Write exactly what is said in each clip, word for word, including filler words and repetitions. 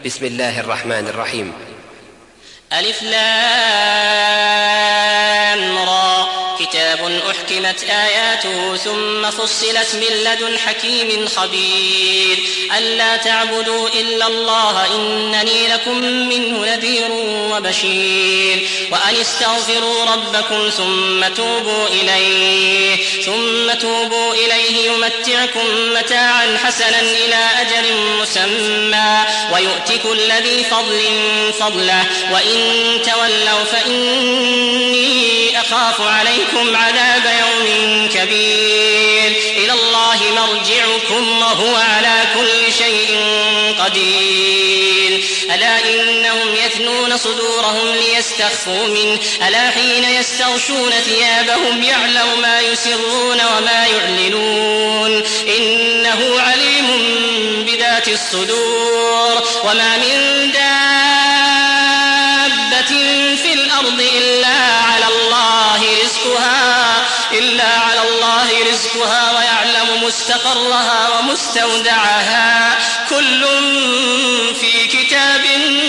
بسم الله الرحمن الرحيم. ألف لام را، كتاب أحكمت آياته ثم فصلت من لدن حكيم خبير، ألا تعبدوا إلا الله إنني لكم منه نذير وبشير، وأن استغفروا ربكم ثم توبوا إليه ثم توبوا إليه يمتعكم متاعا حسنا إلى أجل مسمى ويؤت كل ذي فضل فضله، وإن تولوا فإني أخاف عليكم عذاب يوم كبير، إلى الله مرجعكم وهو على كل شيء قدير. ألا إنهم يثنون صدورهم ليستخفوا منه، ألا حين يستغشون ثيابهم يعلم ما يسرون وما يعلنون، إنه عليم بذات الصدور. وما من دابة في الأرض إلا على الله رزقها إلا على الله رزقها ويعلم مستقرها ومستودعها، كل في كتاب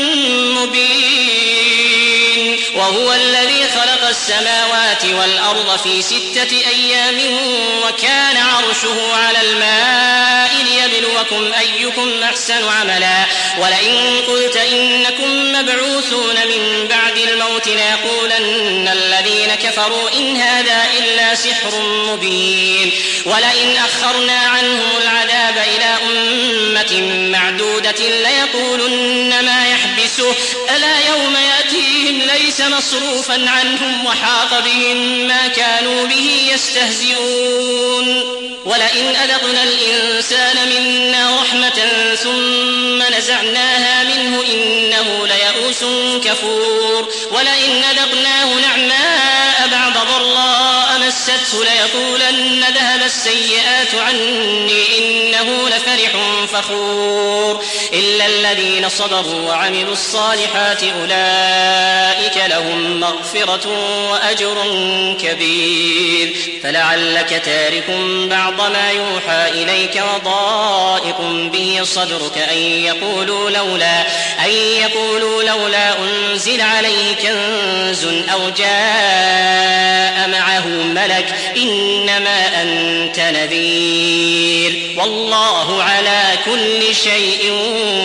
مبين. وهو الذي خلق السماوات والأرض في ستة أيام وكان عرشه على الماء ليبلوكم أيكم أحسن عملا، ولئن قلت إنكم مبعوثون من بعد الموت ليقولن الذين كفروا إن هذا إلا سحر مبين. ولئن أخرنا عنهم العذاب إلى أمة معدودة ليقولن ما يحبسه، ألا يوم يأتيهم ليس مصروفا عنهم وحاق بهم ما كانوا به يستهزئون. ولئن أذقنا الإنسان منا رحمة ثم نزعناها منه إنه ليئوس كفور. ولئن أذقناه نعماء بعد ضراء مسته ليقولن ذهب السيئات عني إنه لفرح فخور. إلا الذين صبروا وعملوا الصالحات أولئك لهم مغفرة وأجر كبير. فلعلك تارك بعض ما يوحى إليك وضائق به صدرك أن يقولوا لولا أن يقولوا لولا أنزل عليه كنز أو جاء معه ملك، إنما أنت نذير والله على كل شيء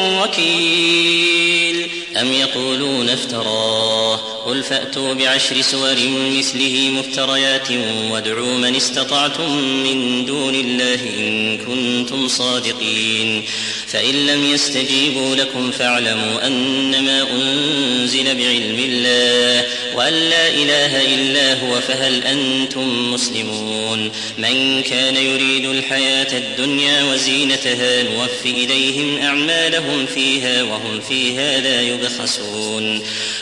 وكيل. أم يقولون افتراه، قل فأتوا بعشر سور مثله مفتريات وادعوا من استطعتم من دون الله إن كنتم صادقين. فإن لم يستجيبوا لكم فاعلموا أنما أنزل بعلم الله وأن لا إله إلا هو فهل أنتم مسلمون. من كان يريد الحياة الدنيا وزينتها نوف إليهم أعمالهم فيها وهم فيها لا يبخسون.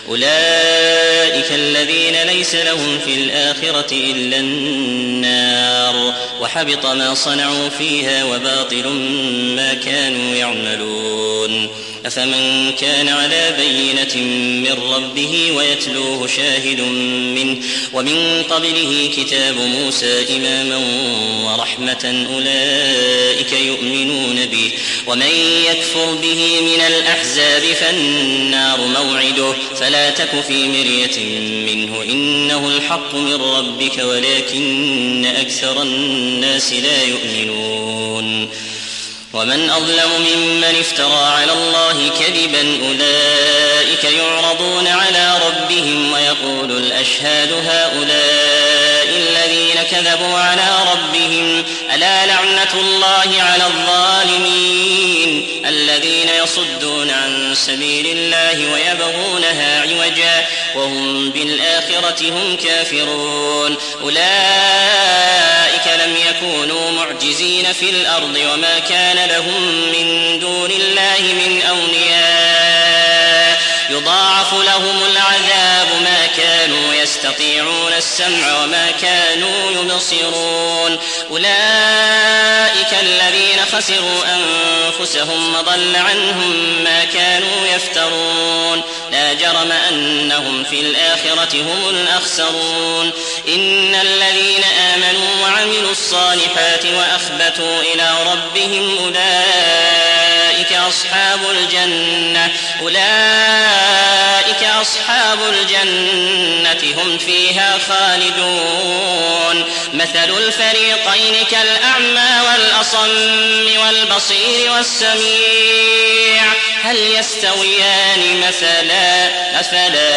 أولئك الذين ليس لهم في الآخرة إلا النار وحبط ما صنعوا فيها وباطل ما كانوا يعملون. أفمن كان على بينة من ربه ويتلوه شاهد منه ومن قبله كتاب موسى إماما ورحمة أولئك يؤمنون به، ومن يكفر به من الأحزاب فالنار موعده، فلا تك في مرية منه إنه الحق من ربك ولكن أكثر الناس لا يؤمنون. ومن أظلم ممن افترى على الله كذبا أولئك يعرضون على ربهم ويقول الأشهاد هؤلاء الذين كذبوا على ربهم ألا لعنة الله على الظالمين الذين يصدون عن سبيل الله ويبغونها عوجا وهم بالآخرة هم كافرون. أولئك لم يكونوا معجزين في الأرض وما كان لهم من دون الله من أولياء يضاعف لهم العذاب ما كانوا يستطيعون السمع وما كانوا يبصرون. أولئك الذين خسروا أنفسهم وضل عنهم ما كانوا يفترون. لا جرم أنهم في الآخرة هم الأخسرون. إن الذين آمنوا وعملوا الصالحات وأخبتوا إلى ربهم أولئك أولئك أصحاب الجنة أولئك أصحاب الجنة هم فيها خالدون. مثل الفريقين كالأعمى والأصم والبصير والسميع هل يستويان مثلا أفلا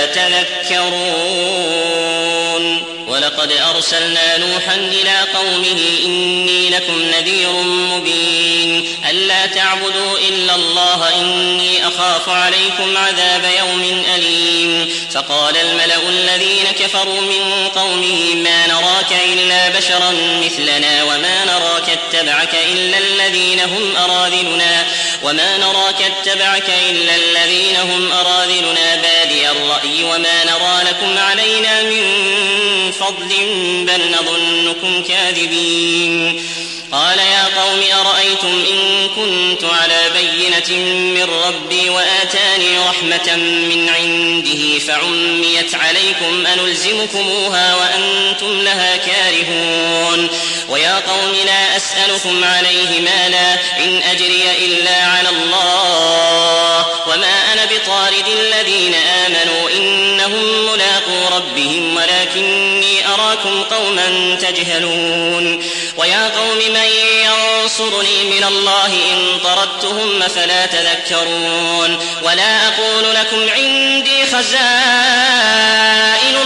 تذكرون. ولقد أرسلنا نوحا إلى قومه إني لكم نذير مبين ألا تعبدوا إلا الله إني أخاف عليكم عذاب يوم أليم. فقال الملأ الذين كفروا من قومه ما نراك إلا بشرا مثلنا وما نراك اتبعك إلا الذين هم أراذلنا وما نراك اتبعك إلا الذين هم أراذلنا بادي الرأي وما نرى لكم علينا من فضل بل نظنكم كاذبين. قال يا قوم أرأيتم إن كنت على بينة من ربي وآتاني رحمة من عنده فعميت عليكم أنلزمكموها وأنتم لها كارهون. ويا قوم لا أسألكم عليه مالا إن أجري إلا على الله وما أنا بطارد الذين آمنوا إنهم ملاقو ربهم ولكني أراكم قوما تجهلون. ويا قوم من ينصرني من الله إن طردتهم فلا تذكرون. ولا أقول لكم عندي خزائن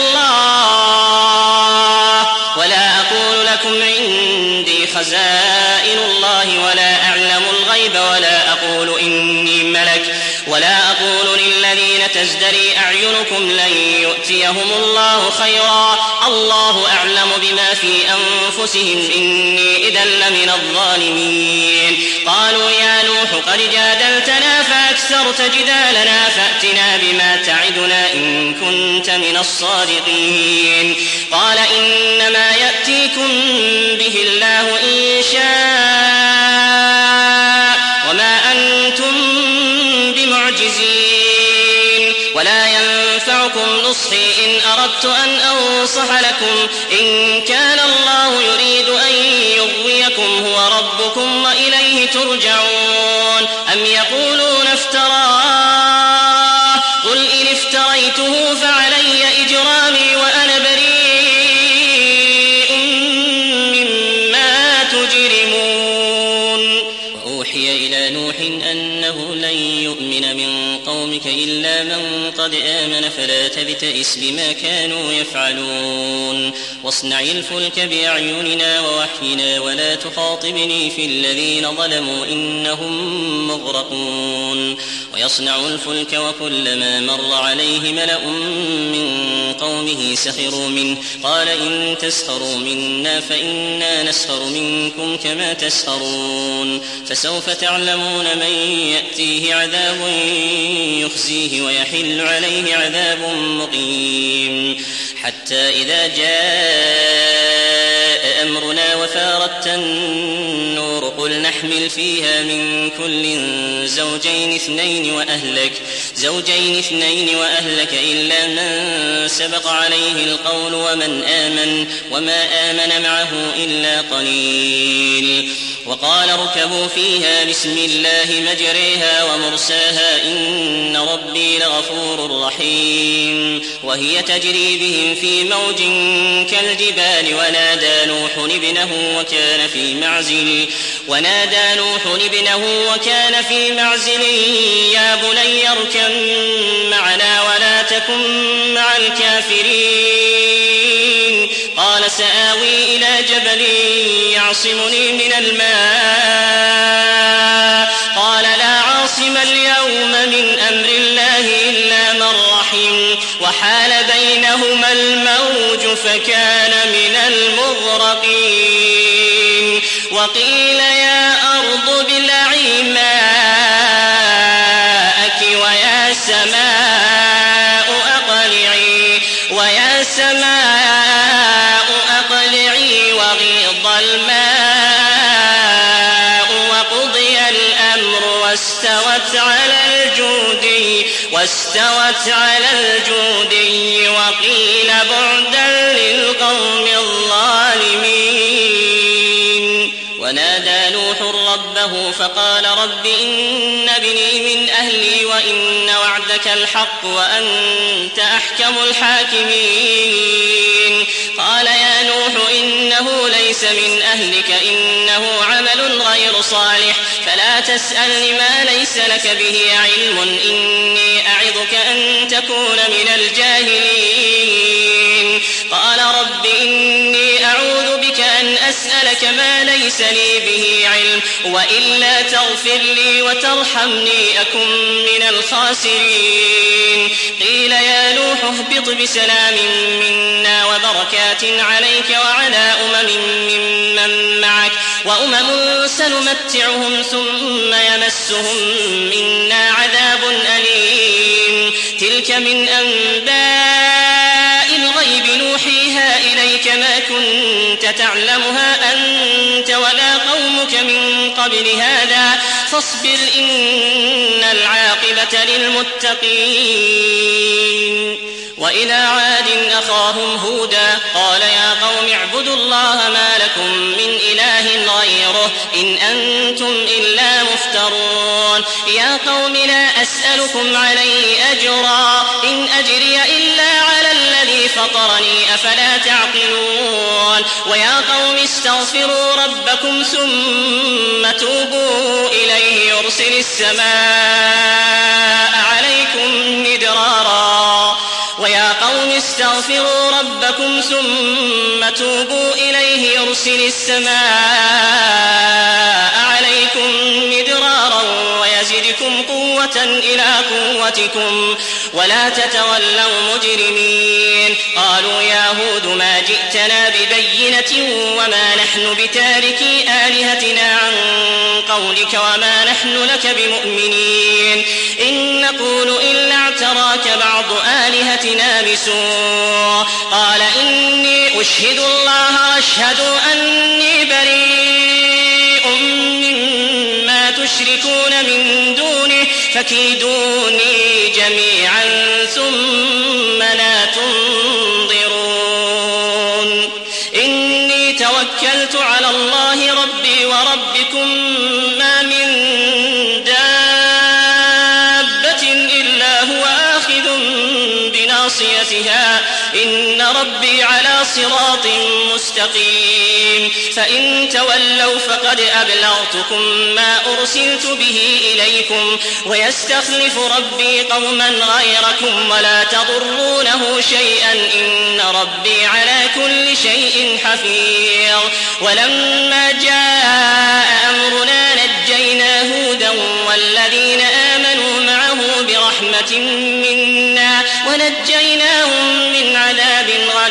الله ولا أقول لكم عندي خزائن الله ولا أعلم الغيب ولا أقول إني ملك ولا أقول للذين تزدري أعينكم لن يؤتيهم الله خيرا الله أعلم بما في أنفسهم إني إذا لمن الظالمين. قالوا يا نوح قد جادلتنا فأكثرت جدالنا فأتنا بما تعدنا إن كنت من الصادقين. قال إنما يأتيكم به الله إن شاء وما أنتم بمعجزين ولا ينفعكم نصحي إن أردت أن أنصح لكم إن كان الله يريد أن يغويكم هو ربكم وإليه ترجعون. أم يقولون افتراه قل إن افتريته فعلي إجرامي وأنا بريء مما تجرمون. وأوحي إلى نوح أنه لن يؤمن من قومك إلا من قد آمن فلا تبتئس بما كانوا يفعلون. واصنع الفلك بأعيننا ووحينا ولا تخاطبني في الذين ظلموا إنهم مغرقون. ويصنع الفلك وكلما مر عليه ملأ من قومه سخروا منه قال إن تسخروا منا فإنا نسخر منكم كما تسخرون. فسوف تعلمون من يأتيه عذاب يخزيه ويحل عليه عذاب مقيم. حتى إذا جاء أمرنا وفارت النور قل نحمل فيها من كل زوجين اثنين وأهلك زوجين اثنين وأهلك إلا من سبق عليه القول ومن آمن وما آمن معه إلا قليل. وقال اركبوا فيها بسم الله مجريها ومرساها إن ربي لغفور رحيم. وهي تجري بهم في موج كالجبال ونادى نوح ابنه وكان في معزل ونادى نوح ابنه وكان في معزل يا بني اركب معنا ولا تكن مع الكافرين. قال سآوي إلى جبل يعصمني من الماء قال لا عاصم اليوم من أمر الله إلا من رحم وحال بينهما الموج فكان من المغرقين. وقيل يا أرض ابلعي ماءك ويا سماء أقلعي ويا سماء أقلعي وغيض الماء وقضي الأمر واستوت على الجودي واستوت على الجودي وقيل بعدا للقوم الظالمين. ونادى نوح ربه ربه فقال رب إن ابني من أهلي وإن وعدك الحق وأنت أحكم الحاكمين قال يا نوح إنه ليس من أهلك إنه عمل غير صالح فلا تسألني ما ليس لك به علم إني أعظك أن تكون من الجاهلين قال رب إني أعوذ بك أن أسألك ما ليس لي به علم وإلا تغفر لي وترحمني أكن من الخاسرين قيل يا نوح اهبط بسلام منا وبركات عليك وعلى أمم ممن معك وأمم سنمتعهم ثم يمسهم منا عذاب أليم تلك من أنباء الغيب نوحيها إليك ما كنت تعلمها أنت ولا قومك من قبل هذا فاصبر إن العاقبة للمتقين وإلى عاد أخاهم هودا قال يا قوم اعبدوا الله ما لكم من إله غيره إن أنتم إلا مفترون يا قوم لا أسألكم عليه أجرا إن أجري إلا على الذي فطرني أفلا تعقلون ويا قوم استغفروا ربكم ثم توبوا إليه يرسل السماء عليكم مدرارا ويا قوم استغفروا ربكم ثم توبوا إليه يرسل السماء عليكم مدرارا ويزدكم قوة إلى قوتكم ولا تتولوا مجرمين قالوا يا هود ما جئتنا ببينة وما نحن بتاركي آلهتنا عن قولك وما نحن لك بمؤمنين إن نقول إلا اعتراك بعض آلهتنا بسوء قال إني أشهد الله واشهدوا أني بريء مما تشركون من دونه فكيدوني جميعا ثم لا تنظرون إني توكلت على الله ربي وربكم ما من دابة إلا هو آخذ بناصيتها إن ربي على صراط مستقيم فإن تولوا فقد أبلغتكم ما أرسلت به إليكم ويستخلف ربي قوما غيركم ولا تضرونه شيئا إن ربي على كل شيء حفيظ ولما جاء أمرنا نجينا هودا والذين آمنوا معه برحمة منا ونجيناهم من عذاب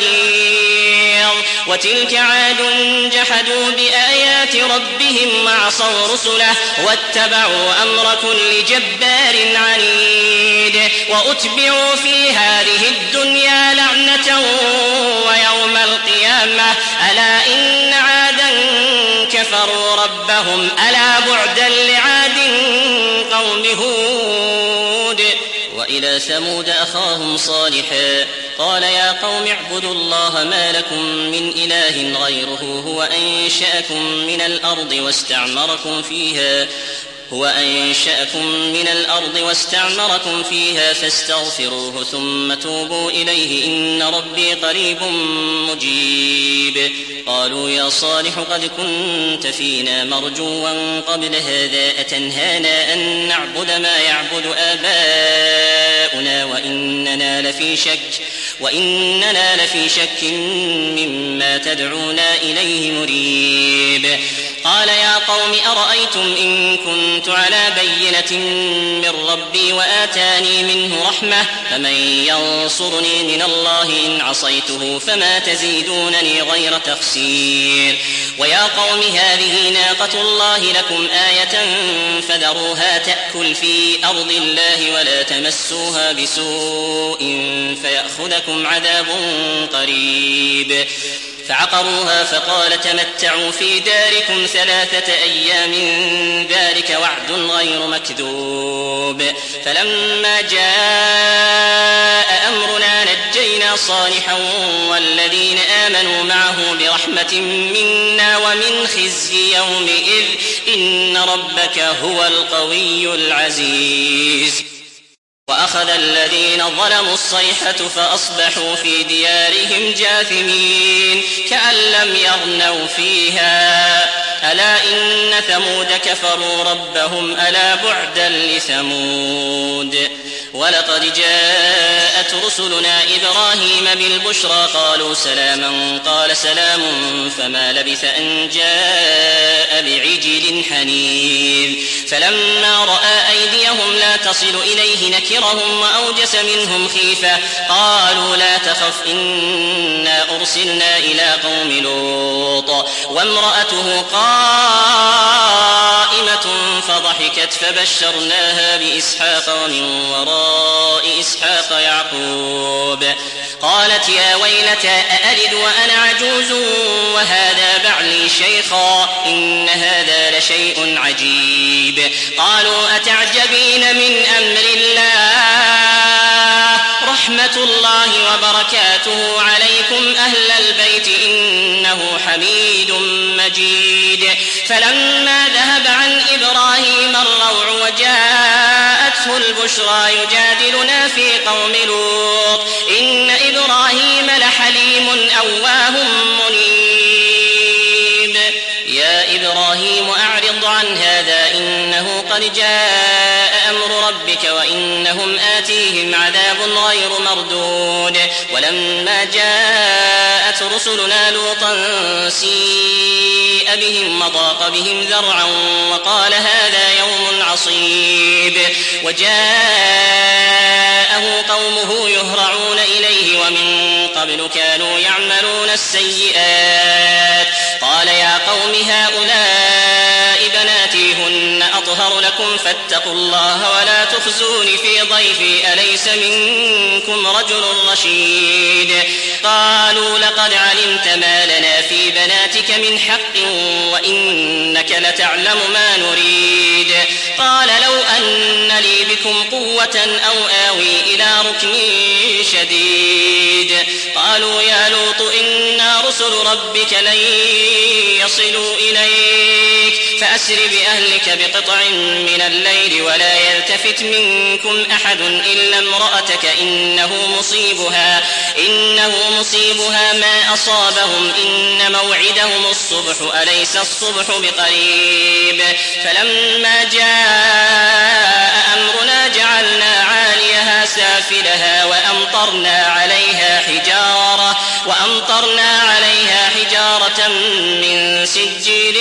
غليظ وتلك عاد جحدوا بآيات ربهم وعصوا رسله واتبعوا أمر كل جبار عنيد وأتبعوا في هذه الدنيا لعنة ويوم القيامة ألا إن عادا كفروا ربهم ألا بعدا لعاد قوم هود وإلى ثمود أخاهم صالحا قال يا قوم اعبدوا الله ما لكم من إله غيره هو أنشأكم من الأرض واستعمركم فيها هو أنشأكم من الأرض واستعمركم فيها فاستغفروه ثم توبوا إليه إن ربي قريب مجيب قالوا يا صالح قد كنت فينا مرجوا قبل هذا أتنهانا أن نعبد ما يعبد آباؤنا وإننا لفي شك وإننا لفي شك مما تدعونا إليه مريب قال يا قوم أرأيتم إن كنت على بينة من ربي وآتاني منه رحمة فمن ينصرني من الله إن عصيته فما تزيدونني غير تخسير ويا قوم هذه ناقة الله لكم آية فذروها تأكل في أرض الله ولا تمسوها بسوء فيأخذكم عذاب قريب فعقروها فقال تمتعوا في داركم ثلاثة أيام ذلك وعد غير مكذوب فلما جاء أمرنا نجينا صالحا والذين آمنوا معه برحمة منا ومن خزي يومئذ إن ربك هو القوي العزيز. وأخذ الذين ظلموا الصيحة فأصبحوا في ديارهم جاثمين كأن لم يغنوا فيها ألا إن ثمود كفروا ربهم ألا بعدا لثمود. ولقد جاءت رسلنا إبراهيم بالبشرى قالوا سلاما قال سلام فما لبث أن جاء بعجل حنيذ فلما رأى أيديهم لا تصل إليه نكرهم وأوجس منهم خيفة قالوا لا تخف إنا أرسلنا إلى قوم لوط وامرأته قائمة فضحكت فبشرناها بإسحاق ومن وراء إسحاق يعقوب قالت يا ويلتى أألد وأنا عجوز وهذا بعلي شيخا إن هذا لشيء عجيب. قالوا أتعجبين من أمر الله رحمة الله وبركاته عليكم أهل البيت إنه حميد مجيد. فلما ذهب عن إبراهيم الروع وجاءته البشرى يجادلنا في قوم لوط إن إبراهيم لحليم أواه منيب. يا إبراهيم أعرض عن هذا إنه قد جاء أمر ربك وإنهم آتيهم عذاب غير مردود. ولما جاءت رسلنا لوطا سيء بهم وضاق بهم ذرعا وقال هذا يوم عصيب وجاءه قومه يهرعون إليه ومن قبل كانوا يعملون السيئات قال يا قوم هؤلاء بناتي هن أطهر لكم فاتقوا الله ولا تخزوني في ضيفي أليس منكم رجل رشيد. قالوا لقد علمت ما لنا في بناتك من حق وإنك لتعلم ما نريد. قال لو أن لي بكم قوة أو آوي إلى ركن شديد. قالوا يا لوط إنا رسل ربك لن يصلوا إليك فأسر بأهلك بقطع من الليل ولا يلتفت منكم أحد إلا امرأتك إنه مصيبها إنه مصيبها ما أصابهم إن موعدهم الصبح أليس الصبح بقريب. فلما جاء أمرنا جعلنا عاليها سافلها وأمطرنا عليها حجارة وأمطرنا عليها حجارة من سجيل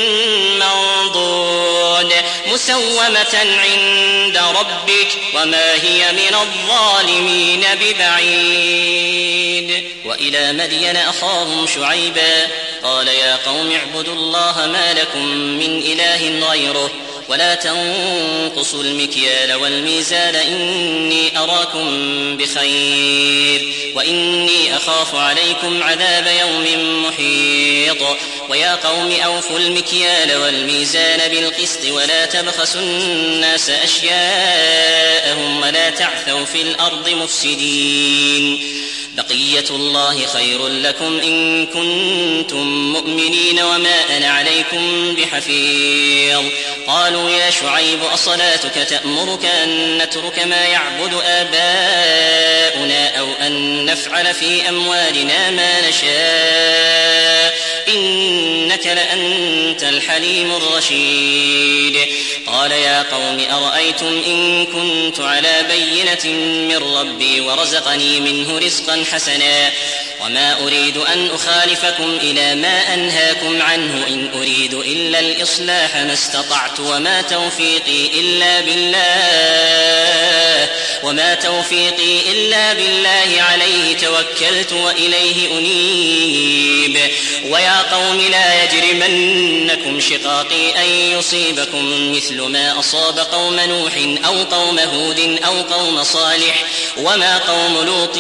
منضود مسومة عند ربك وما هي من الظالمين ببعيد. وإلى مدين أخاهم شعيبا قال يا قوم اعبدوا الله ما لكم من إله غيره ولا تنقصوا المكيال والميزان إني أراكم بخير وإني أخاف عليكم عذاب يوم محيط. ويا قوم أوفوا المكيال والميزان بالقسط ولا تبخسوا الناس أشياءهم ولا تعثوا في الأرض مفسدين. بقية الله خير لكم إن كنتم مؤمنين وما أنا عليكم بحفيظ. قالوا يا شعيب أصلاتك تأمرك أن نترك ما يعبد آباؤنا أو أن نفعل في أموالنا ما نشاء إنك لأنت الحليم الرشيد. قال يا قوم أرأيتم إن كنت على بينة من ربي ورزقني منه رزقا حسنا وما أريد أن أخالفكم إلى ما أنهاكم عنه إن أريد إلا الإصلاح ما استطعت وما توفيقي إلا بالله وما توفيقي إلا بالله عليه توكلت وإليه أنيب. ويا قوم لا يجرمنكم شقاقي أن يصيبكم مثل ما أصاب قوم نوح أو قوم هود أو قوم صالح وما قوم لوط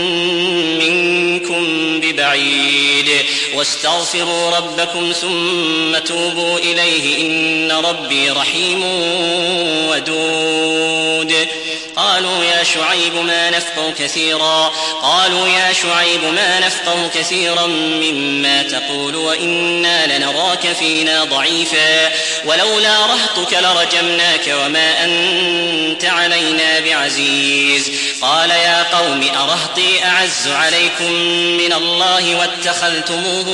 منكم ببعيد. واستغفروا ربكم ثم توبوا إليه إن ربي رحيم ودود. قالوا يا شعيب ما نفقه كثيرا قالوا يا شعيب ما نفقه كثيرا مما تقول وإنا لنراك فينا ضعيفا ولولا رهطك لرجمناك وما أنت علينا بعزيز قال يا قوم أرهطي أعز عليكم من الله واتخذتموه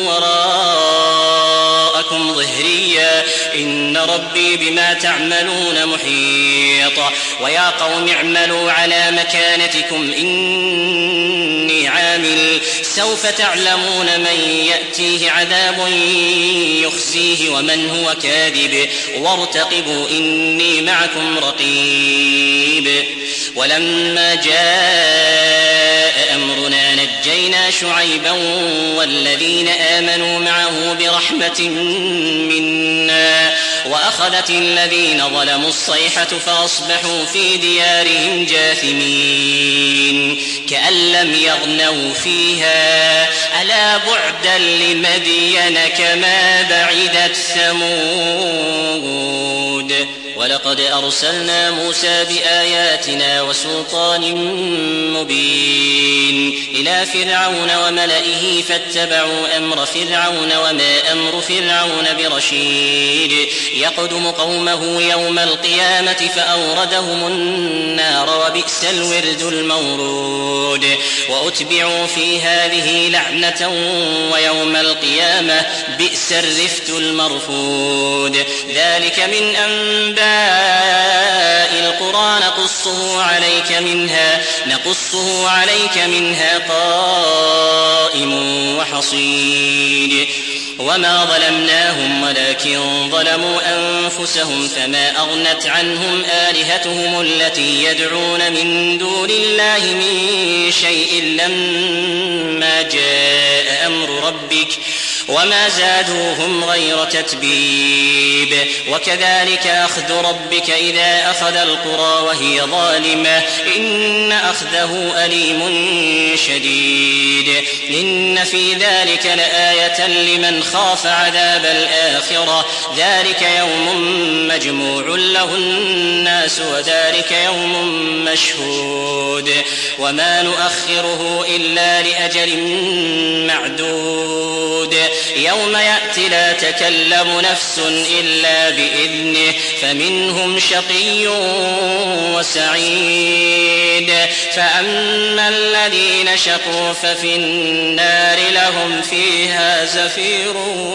وراءكم ظهريا إن ربي بما تعملون محيط ويا قوم اعملوا على مكانتكم إني عامل سوف تعلمون من يأتيه عذاب يخزيه ومن هو كاذب وارتقبوا إني معكم رقيب ولما جاء أمرنا نجينا شعيبا والذين آمنوا معه برحمة منا وأخذت الذين ظلموا الصيحة فأصبحوا في ديارهم جاثمين كأن لم يغنوا فيها ألا بعدا لمدين كما بعدت ثمود ولقد أرسلنا موسى بآياتنا وسلطان مبين إلى فرعون وملئه فاتبعوا أمر فرعون وما أمر فرعون برشيد يقدم قومه يوم القيامة فأوردهم النار وبئس الورد المورود وأتبعوا في هذه لعنة ويوم القيامة بئس الرفد المرفود ذلك من أنباء القرى نقصه عليك منها نقصه عليك منها قائم وحصيد وما ظلمناهم ولكن ظلموا أنفسهم فما أغنت عنهم آلهتهم التي يدعون من دون الله من شيء لما جاء أمر ربك وما زادوهم غير تتبيب وكذلك أخذ ربك إذا أخذ القرى وهي ظالمة إن أخذه أليم شديد إن في ذلك لآية لمن خاف عذاب الآخرة ذلك يوم مجموع له الناس وذلك يوم مشهود وما نؤخره إلا لأجل معدود يوم يأتي لا تكلم نفس إلا بإذنه فمنهم شقي وسعيد فأما الذين شقوا ففي النار لهم فيها زفير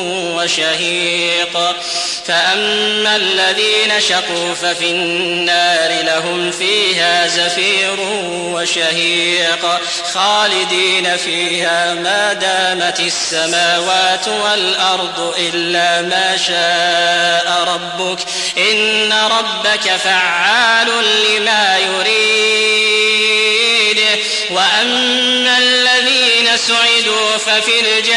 وشهيق فأما الذين شقوا ففي النار لهم فيها زفير وشهيق خالدين فيها ما دامت السماوات والأرض إلا ما شاء ربك إن ربك فعال لما يريد وأما الذين سعدوا ففي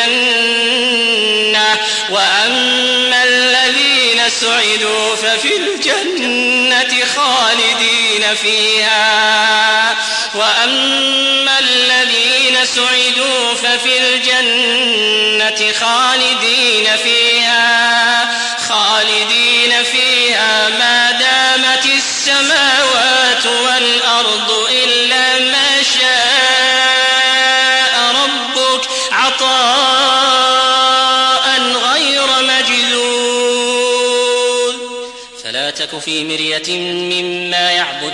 الجنة وأما الذين سعدوا ففي الجنة خالدين فيها وأما الذين سعدوا ففي الجنة خالدين فيها خالدين فيها ما دامت السماوات والأرض إلا ما شاء ربك عطاء غير مجذوذ فلا تك في مرية مما يعبد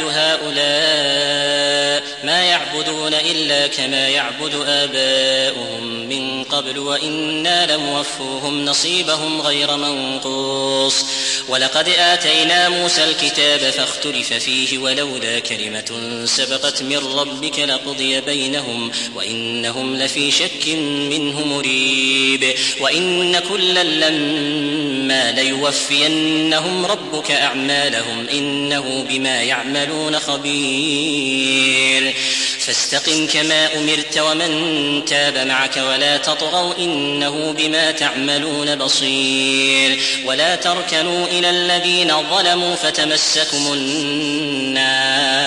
هؤلاء ما يعبدون إلا كما يعبد آباؤهم من قبل وإنا لموفوهم نصيبهم غير منقوص ولقد آتينا موسى الكتاب فاختلف فيه ولولا كلمة سبقت من ربك لقضي بينهم وإنهم لفي شك منه مريب وإن كلا لما ليوفينهم ربك أعمالهم إنه بما يعملون خبير فاستقم كما أمرت ومن تاب معك ولا تطغوا إنه بما تعملون بصير ولا تركنوا إلى الذين ظلموا فتمسكم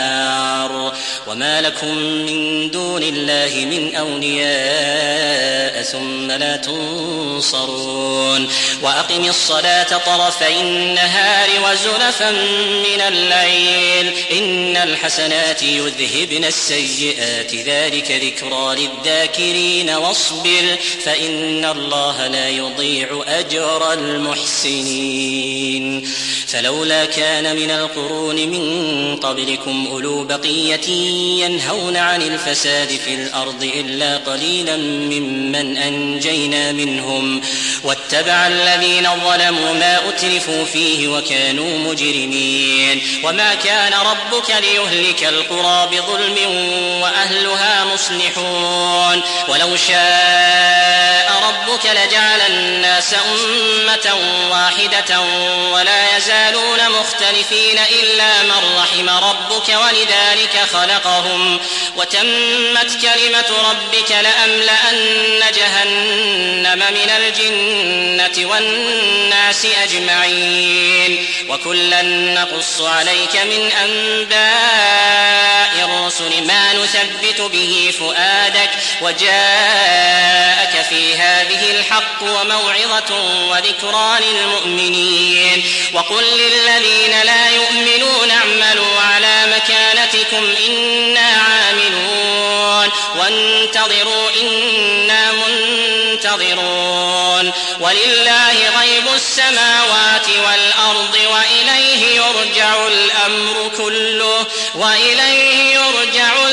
النار وما لكم من دون الله من أولياء الجزاء ثم لا تنصرون وأقم الصلاة طرفي النهار وزلفا من الليل إن الحسنات يذهبن السيئات ذلك ذكرى للذاكرين واصبر فإن الله لا يضيع أجر المحسنين فلولا كان من القرون من قبلكم أولو بقية ينهون عن الفساد في الأرض إلا قليلا ممن أنجينا منهم واتبع الذين ظلموا ما أترفوا فيه وكانوا مجرمين وما كان ربك ليهلك القرى بظلم وأهلها مصلحون ولو شاء ربك لجعل الناس أمة واحدة ولا يزالون مختلفين إلا من رحم ربك ولذلك خلقهم وتمت كلمة ربك لأملأن جهنم من الجنة والناس أجمعين وكلا نقص عليك من أنباء الرسل ما نثبت به فؤادك وجاءك في هذه الحق وموعظة وذكرى للمؤمنين وقل للذين لا يؤمنون اعملوا على مكانتكم إنا عاملون وانتظروا إنا منتظرون ولله غيب السماوات والأرض وإليه يرجع الأمر كله وإليه يرجع